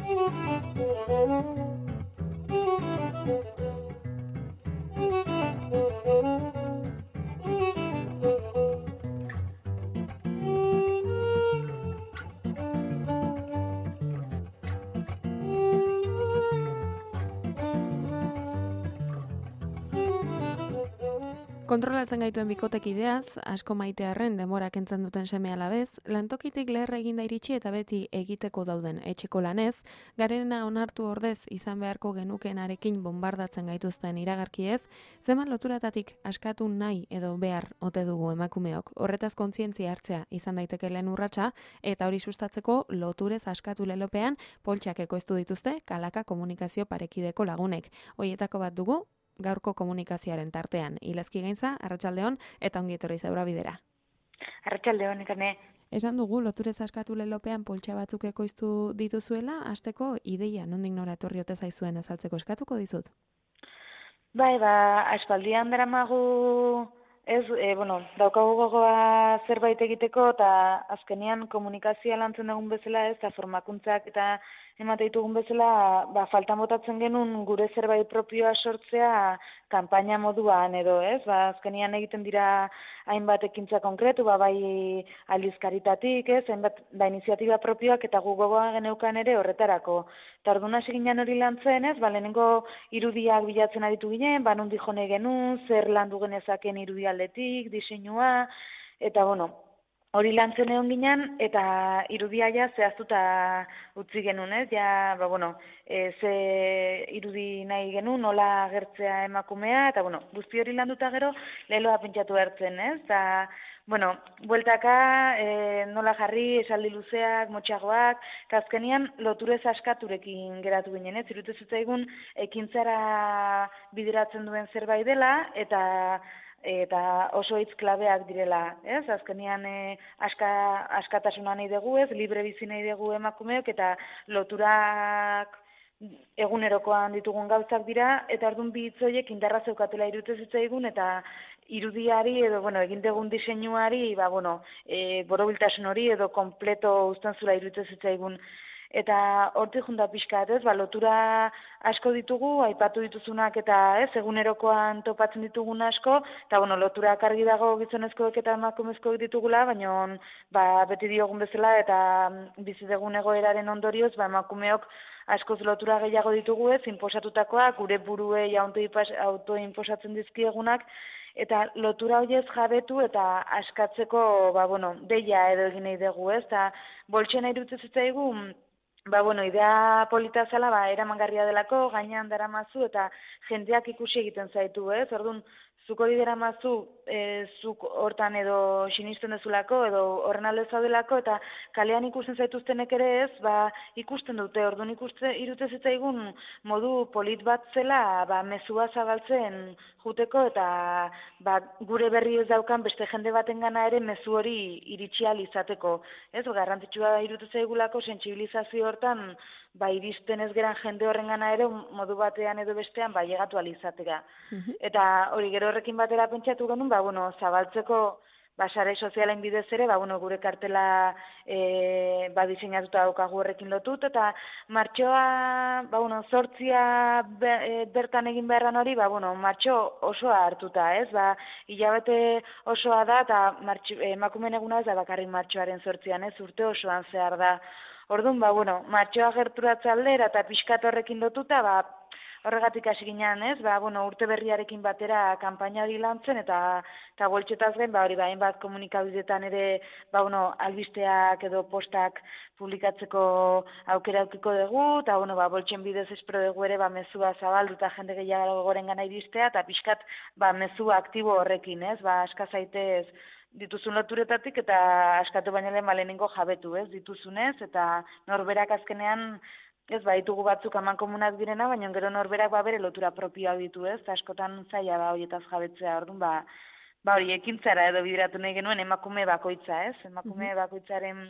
Kontrolatzen gaituen bikotek ideaz, asko maitearren denbora kentzen duten seme alabez, lantokitik leher eginda iritsi eta beti egiteko dauden etxeko lanez, garena onartu ordez izan beharko genukeenarekin bombardatzen gaituzten iragarkiez, zeman loturatatik askatu nahi edo behar ote dugu emakumeok. Horretaz kontzientzia hartzea izan daiteke lehen urratsa, eta hori sustatzeko loturez askatu lelopean poltsak ekoiztu dituzte Kalaka komunikazio parekideko lagunek. Hoietako bat dugu, gaurko komunikazioaren tartean. Ilazki gaintza, arratsaldeon eta ongi etorri Zeura Bidera. Arratsaldeon, Nekane. Esan dugu, loturez askatu lelopean poltsa batzuk ekoiztu dituzuela, hasteko ideia nondik nora etorri ote zaizuen azaltzeko eskatuko dizut? Bai, aspaldian daramagu, daukagu gogoa zerbait egiteko, eta azkenean komunikazioa lantzen dugun bezala, eta formakuntzak eta emate ditugun bezala, faltan botatzen genuen gure zerbait propioa sortzea kanpaina moduan edo, ez? Azkenean egiten dira hainbat ekintza konkretu, bai aldizkaritatik, ez? Hainbat iniziatiba propioak eta gu gogoa geneukan ere horretarako. Eta orduan hasi ginen hori lantzen, ez? Lehenengo irudiak bilatzen aritu ginen, nondi jone genuen, zer landu genezaken irudialdetik, diseinua, eta hori lantzen egon ginen, eta irudia ja zehaztuta utzi genuen, ez? Ze irudi nahi genuen, nola agertzea emakumea, eta guzti hori landuta gero, leloa pentsatu hartzen, ez? Eta, bueltaka, nola jarri, esaldi luzeak, motxagoak, eta azkenean loturez askaturekin geratu ginen, ez? Iruditez zitzaigun ekintzara bideratzen duen zerbait dela, eta oso hitz klabeak direla, ez? Azkenean askatasuna nahi dugu, ez? Libre bizi nahi dugu emakumeok, eta loturak egunerokoan ditugun gauzak dira, eta orduan bi hitz horiek indarra zeukatela iruditzen zitzaigun, eta irudiari edo egin dugun diseinuari, borobiltasun hori edo kompleto uzten zula iruditzen zitzaigun. Eta hortik junta pixkat, ez? Lotura asko ditugu, aipatu dituzunak eta ez, egunerokoan topatzen ditugun asko, eta loturak argi dago gizonezkoek eta emakumezkoek ditugula, baina beti diogun bezala eta bizi dugun egoeraren ondorioz, emakumeok askoz lotura gehiago ditugu, ez, inposatutakoak, gure buruei autoinposatzen dizkiegunak, eta lotura horiez jabetu eta askatzeko, deia edo egin nahi dugu, ez, eta boltxe nahi dut zitzaigu, idea polita zela, eramangarria delako, gainean daramazu eta jendeak ikusi egiten zaitu, ez? Orduan, zuk hori daramazu, zuk hortan edo sinisten dezulako, edo horren alde zaudelako, eta kalean ikusten zaituztenek ere ez, ikusten dute, orduan irute zitzaigun modu polit bat zela, mezua zabaltzen juteko, eta gure berri ez daukan beste jende baten gana ere mezu hori iritsi ahal izateko. Ez, garrantzitsua irute zaigulako sentsibilizazio hortan, iristen ez geran jende horren gana ere modu batean edo bestean llegatu ahal izatera. Eta hori gero horrekin batera pentsatu genuen, zabaltzeko sare sozialen bidez ere, gure kartela diseinatuta daukagu horrekin lotut, eta martxoa, zortzia bertan egin beharran hori, martxo osoa hartuta, ez? Hilabete osoa da, eta emakumeen eguna ez da bakarrik martxoaren zortzian, ez? Urte osoan zehar da. Orduan, martxoa gerturatze aldera eta pixkat horrekin lotuta, horregatik hasi ginen, ez? Urte berriarekin batera kanpaina hori lantzen, eta boltxetaz gain, hainbat komunikabideetan ere, albisteak edo postak publikatzeko aukera aukiko dugu, eta, boltxen bidez espero dugu ere, mezua zabaldu eta jende gehiago goren gana iristea, eta pixkat, mezua aktibo horrekin, ez? Aska zaitez dituzun loturetatik, eta askatu baino lehen lehenengo jabetu, ez? Dituzunez, eta norberak azkenean, ez, ditugu batzuk amankomunak direna, baina gero norberak bere lotura propioa ditu, ez? Askotan zaila horietaz jabetzea, orduan, hori ekintzara edo bideratu nahi genuen emakume bakoitza, ez? Emakume bakoitzaren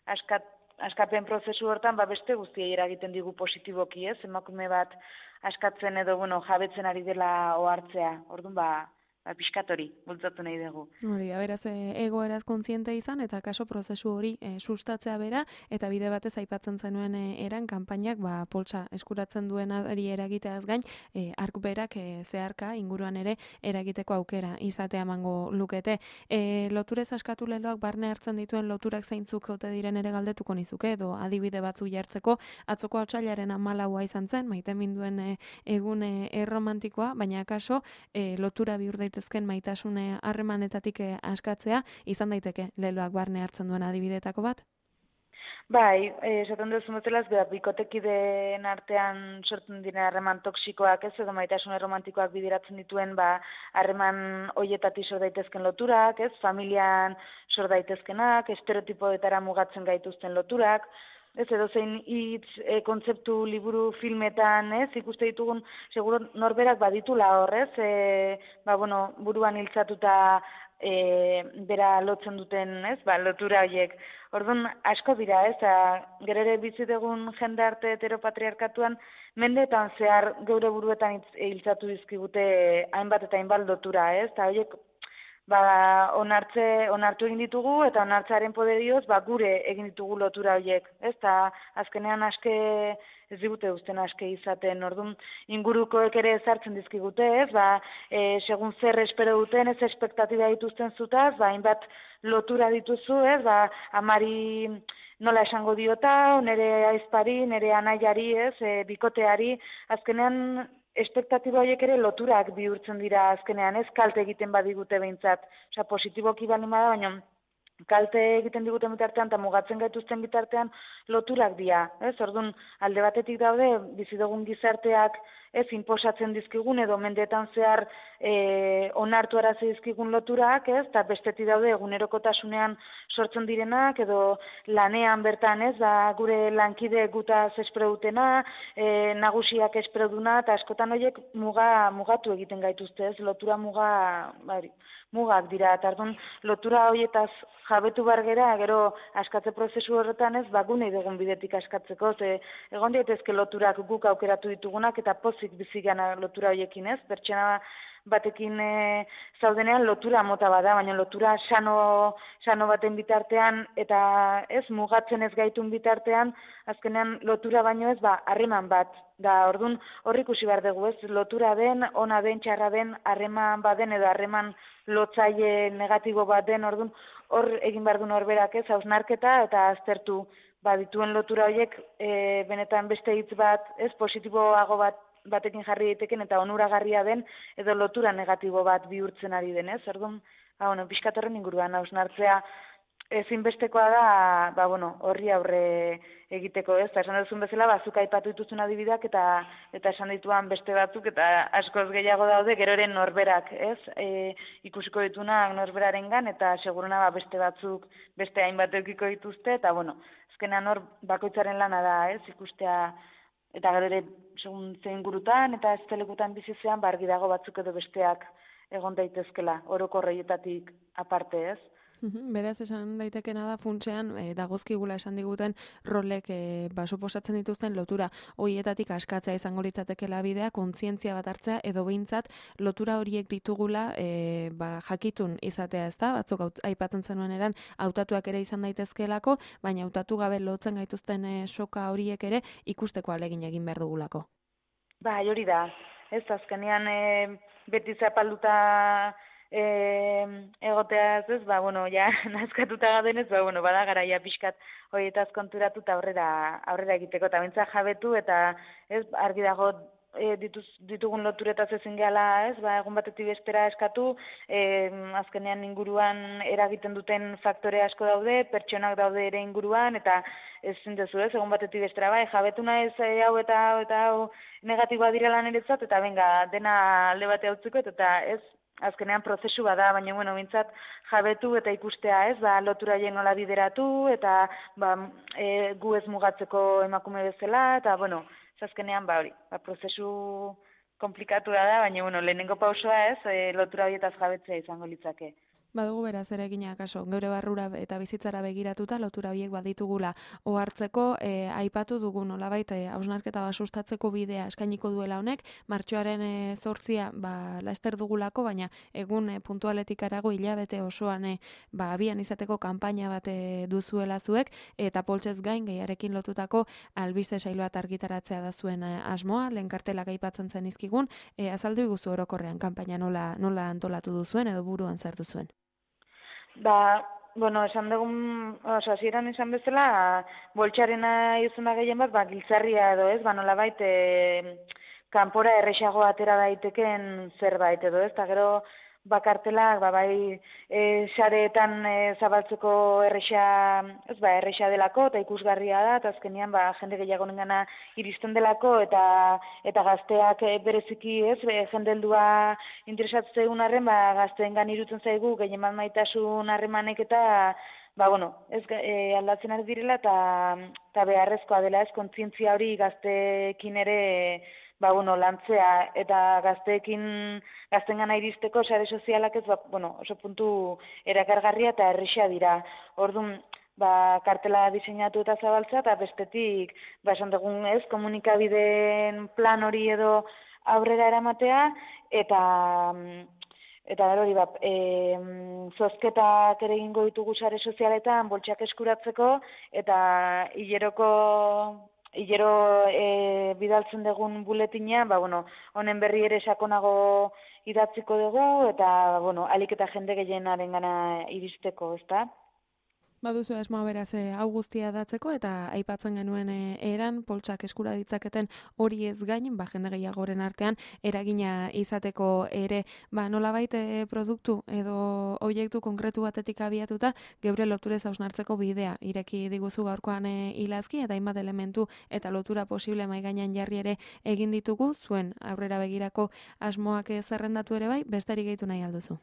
askapen prozesu hortan, beste guztiei eragiten digu positiboki, ez? Emakume bat askatzen edo, jabetzen ari dela ohartzea, orduan, pixkat hori, bultzatu nahi dugu. Hori da, beraz, egoeraz kontziente izan, eta kaso prozesu hori sustatzea bera, eta bide batez aipatzen zenuen eran, kanpainak, poltsa eskuratzen duenari eragiteaz gain, ark berak zeharka inguruan ere eragiteko aukera izatea emango lukete. Loturez askatu leloak barne hartzen dituen loturak zeintzuk ote diren ere galdetuko nizuke, edo adibide batzuk jartzeko, atzoko otsailaren 14a izan zen, maiteminduen egun erromantikoa, baina kaso lotura bihur daitezken maitasun harremanetatik askatzea, izan daiteke leloak barne hartzen duen adibidetako bat? Bai, esaten duzu motelaz, bikotekideen artean sortzen diren harreman toksikoak, ez, edo maitasun erromantikoak bideratzen dituen, harreman hoietatik sor daitezken loturak, ez, familian sor daitezkenak, estereotipoetara mugatzen gaituzten loturak, ez, edo zein hitz, kontzeptu, liburu, filmetan, ez, ikuste ditugun, seguro norberak baditula horrez, buruan hiltzatuta bera lotzen duten, ez, lotura horiek. Orduan, asko dira, ez, gero ere bizi dugun jendarte heteropatriarkatuan, mendeetan zehar geure buruetan hiltzatu dizkigute hainbat eta hainbat lotura, ez, eta horiek onartu egin ditugu, eta onartzearen poderioz, gure egin ditugu lotura horiek, ez, eta azkenean aske ez digute uzten aske izaten, orduan ingurukoek ere ezartzen dizkigute, ez, segun zer espero duten, ez espektatiba dituzten zutaz, hainbat lotura dituzu, ez, amari nola esango diota, nire aizpari, nire anaiari, ez, bikoteari, azkenean espektatiba horiek ere loturak bihurtzen dira azkenean, ez, kalte egiten badigute behintzat, osea, positiboki balima da, baina kalte egiten diguten bitartean eta mugatzen gaituzten bitartean loturak dira, ez? Orduan, alde batetik daude bizi dugun gizarteak ez inposatzen dizkigun edo mendeetan zehar onartu arazi dizkigun loturak, ez? Ta bestetik daude egunerokotasunean sortzen direnak edo lanean bertan, ez? Gure lankide gutaz espero dutena, nagusiak espero duna, eta askotan horiek mugatu egiten gaituzte, ez? Lotura mugak dira, eta orduan lotura horietaz jabetu behar gera, gero askatze prozesu horretan ez, gune dugun bidetik askatzeko, egon daitezke loturak guk aukeratu ditugunak, eta pozik bizigana lotura horiekin, ez? Pertsona batekin zaudenean lotura mota bada, baina lotura sano baten bitartean, eta ez mugatzen ez gaitun bitartean, azkenean lotura baino ez, harreman bat. Da, orduan, hor ikusi behar dugu, ez? Lotura den, ona den, txarra den, harreman baden edo harreman lotzaile negatibo bat den, orduan, hor egin behar du norberak, ez? Hausnarketa eta aztertu dituen lotura horiek benetan beste hitz bat, ez? Positiboago batekin jarri daiteken eta onuragarria den edo lotura negatibo bat bihurtzen ari den, ez? Orduan, pixkat horren inguruan hausnartzea ezinbestekoa da, horri aurre egiteko, ez? Esan duzun bezala, zuk aipatu dituzun adibideak eta esan dituan beste batzuk eta askoz gehiago daude geroren norberak, ez? Ikusiko ditunak norberarengan eta seguruna beste batzuk beste hainbat edukiko dituzte eta azkenean hor bakoitzaren lana da, ez? Ikustea eta gero ere segun zein gurutan eta ez telekutan bizizean argi dago batzuk edo besteak egon daitezkela, orokor horietatik aparte, ez? Beraz, esan daitekena da funtsean dagozkigula esan diguten rolek suposatzen dituzten lotura horietatik askatzea izango litzatekeela bidea, kontzientzia bat hartzea edo behintzat lotura horiek ditugula jakitun izatea, ez da? Batzuk aipatzen zenuen eran hautatuak ere izan daitezkeelako, baina hautatu gabe lotzen gaituzten soka horiek ere ikusteko ahalegin egin behar dugulako. Hori da. Ez azkenean beti zapalduta egoteaz, ez, nazkatuta gadenez, bada garaia pixkat horietaz konturatu eta aurrera egiteko, eta bintza jabetu, eta ez, argi dago ditugun loturetaz ezin gehala, ez, egun batetik bestera eskatu, azkenean inguruan eragiten duten faktore asko daude, pertsonak daude ere inguruan, eta ez zintezu, ez, egun batetik bestera, jabetu naiz hau eta hau negatiboa direla niretzat, eta dena alde bate hautzeko, eta ez, azkenean prozesu bada, baina, bintzat jabetu eta ikustea, ez, lotura hien nola bideratu, eta gu ez mugatzeko emakume bezala, eta, azkenean, prozesu komplikatu da, baina, lehenengo pausoa, ez, lotura horietaz jabetzea izango litzake. Badugu beraz ere egina kaso, geure barrura eta bizitzara begiratuta lotura horiek baditugula ohartzeko, aipatu dugu nolabait hausnarketa sustatzeko bidea eskainiko duela honek, martxoaren 8 laster dugulako, baina egun puntualetik harago hilabete osoan abian izateko kanpaina bat duzuela zuek, eta poltsez gain gehiarekin lotutako albiste sail bat argitaratzea da zuen asmoa, lehen kartelak aipatzen zen izkigun, azaldu iguzu orokorrean kanpaina nola antolatu duzuen edo buruan zer duzuen. Bueno, esan dugun, hasieran esan bezala, boltxarena izuna gehien bat, giltzarria edo ez, nolabait, kanpora erresago atera daiteken zerbait edo ez, eta gero bakartelak, bai, sareetan zabaltzeko erresa delako, eta ikusgarria da, eta azkenean, jende gehiago nengana iristen delako, eta gazteak bereziki ez, jende heldua interesatzen arren, gazteengan irutzen zaigu, gehien maitasun harremanek eta, ez aldatzen ari direla, eta beharrezkoa dela ez, kontzientzia hori gazteekin ere, lantzea, eta gazteengana iristeko sare sozialak ez, oso puntu erakargarria eta erresa dira. Orduan, kartela diseinatu eta zabaltza, eta bestetik, esan dugun ez, komunikabideen plan hori edo aurrera eramatea, eta hori, zozketak ere egingo ditugu sare sozialetan, boltsak eskuratzeko, eta hilero bidaltzen dugun buletina, honen berri ere sakonago idatziko dugu, eta, alik eta jende gehienarengana iristeko, ezta? Baduzu asmoa beraz hau guztia datzeko, eta aipatzen genuen eran poltsak eskura ditzaketen hori ez gain, jende gehiagoren artean eragina izateko ere, nolabait produktu edo oiektu konkretu batetik abiatuta geure loturez hausnartzeko bidea ireki diguzu gaurkoan ilazki, eta hainbat elementu eta lotura posible mai gainean jarri ere egin ditugu, zuen aurrera begirako asmoak zerrendatu ere bai, besterik gehitu nahi alduzu.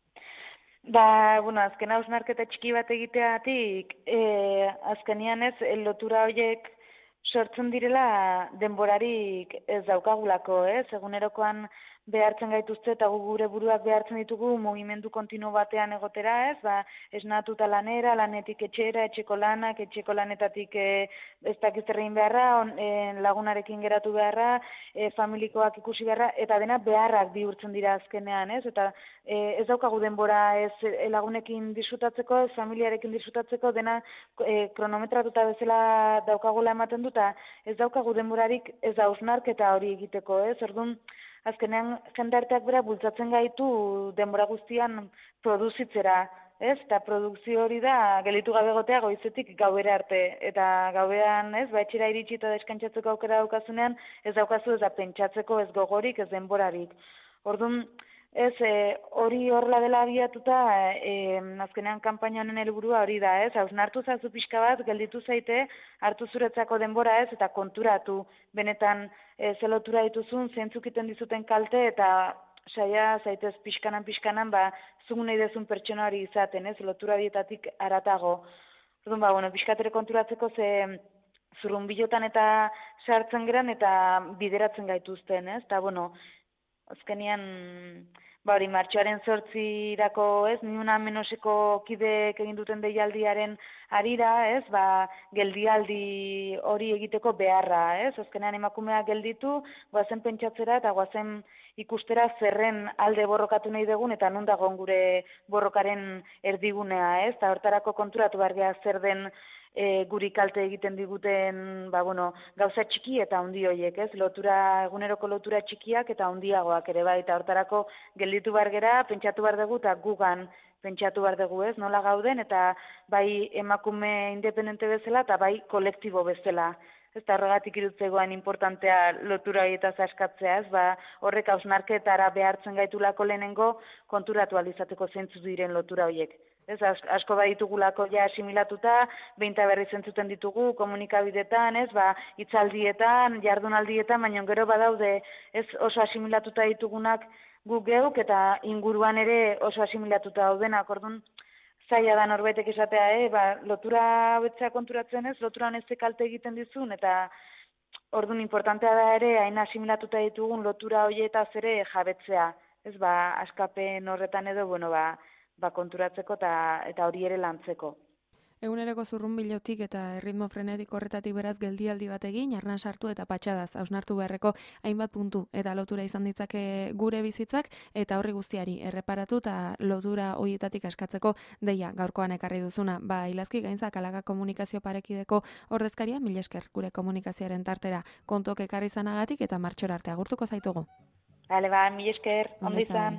Azken hausnarketa txiki bat egiteatik, azkenian ez, lotura horiek sortzen direla denborarik ez daukagulako, ez? Egunerokoan behartzen gaituzte eta gure buruak behartzen ditugu mugimendu kontinu batean egotera, ez? Esnatuta lanera, lanetik etxera, etxeko lanak, etxeko lanetatik ez dakizterrein beharra, lagunarekin geratu beharra, familikoak ikusi beharra, eta dena beharrak bihurtzen dira azkenean, ez? Eta ez daukagu denbora ez lagunekin disfrutatzeko, ez familiarekin disfrutatzeko, dena kronometratuta bezala daukagula ematen dut, ez daukagu denborarik ez da hausnarketa hori egiteko, ez? Orduan, azkenean jende arteak bera bultzatzen gaitu denbora guztian produzitzera, ez? Eta produkzio hori da, gelitu gabe egotea goizetik gauera arte. Eta gauean, ez? Etxera iritsi eta deskantzatzeko aukera daukazunean, ez daukazu ez da pentsatzeko, ez gogorik, ez denborarik. Orduan, ez, hori horla dela abiatuta, azkenean kanpaina honen helburua hori da, ez? Hausnartu zazu pixka bat, gelditu zaite, hartu zuretzako denbora, ez? Eta konturatu, benetan ze lotura dituzun, zeintzuk iten dizuten kalte, eta saia zaitez pixkanan, zuk nahi dezun pertsona hori izaten, ez? Lotura dietatik haratago. Orduan, pixkatere konturatzeko ze zurrunbilotan eta sartzen geran eta bideratzen gaituzten, ez? Eta, azkenean, hori martxoaren 8irako, ez, ni una menoseko kideek egin duten deialdiaren harira, ez, geldialdi hori egiteko beharra, ez, azkenean emakumeak gelditu, goazen pentsatzera eta goazen ikustera zerren alde borrokatu nahi dugun eta non dagoen gure borrokaren erdigunea, ez, eta hortarako konturatu behar geha zer den guri kalte egiten diguten, gauza txiki eta handi horiek, ez? Eguneroko lotura txikiak eta handiagoak ere bai, eta hortarako gelditu behar gera, pentsatu behar dugu eta gugan pentsatu behar dugu, ez? Nola gauden eta bai emakume independente bezala eta bai kolektibo bezala. Ez da horregatik irutzegoan importantea lotura horietaz askatzea, ez? Horrek hausnarketara behartzen gaitulako lehenengo konturatu alizateko zeintzu diren lotura horiek. Ez, asko baditugulako ja asimilatuta, behinta berri zentzuten ditugu, komunikabidetan, ez, hitzaldietan, jardunaldietan, baina gero badaude, ez, oso asimilatuta ditugunak guk geuk, eta inguruan ere oso asimilatuta daudenak, orduan, zaila da norbaitek esatea, lotura betzea konturatzen ez, lotura honezte kalte egiten dizun, eta orduan importantea da ere, hain asimilatuta ditugun lotura horietaz ere jabetzea, ez, askapen horretan edo, konturatzeko eta hori ere lantzeko. Eguneroko zurrunbilotik eta erritmo frenetik horretatik beraz geldialdi bat egin, arna sartu eta patxadaz hausnartu beharreko hainbat puntu eta lotura izan ditzake gure bizitzak eta horri guztiari erreparatu eta lotura horietatik askatzeko deia gaurkoan ekarri duzuna. Ilazki Gainzak Alaga Komunikazio Parekideko ordezkaria, mil esker gure komunikazioaren tartera kontuak ekarri izanagatik eta martxora arte agurtuko zaitugu. Bale, mil esker, ondo izan.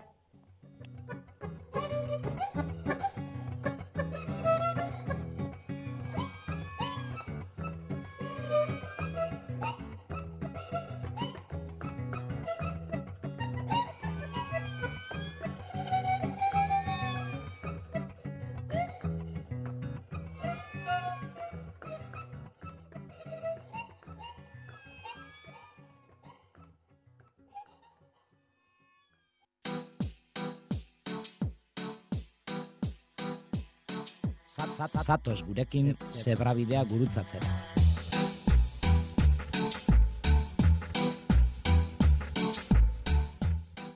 Zatoz gurekin zebrabidea gurutzatzera.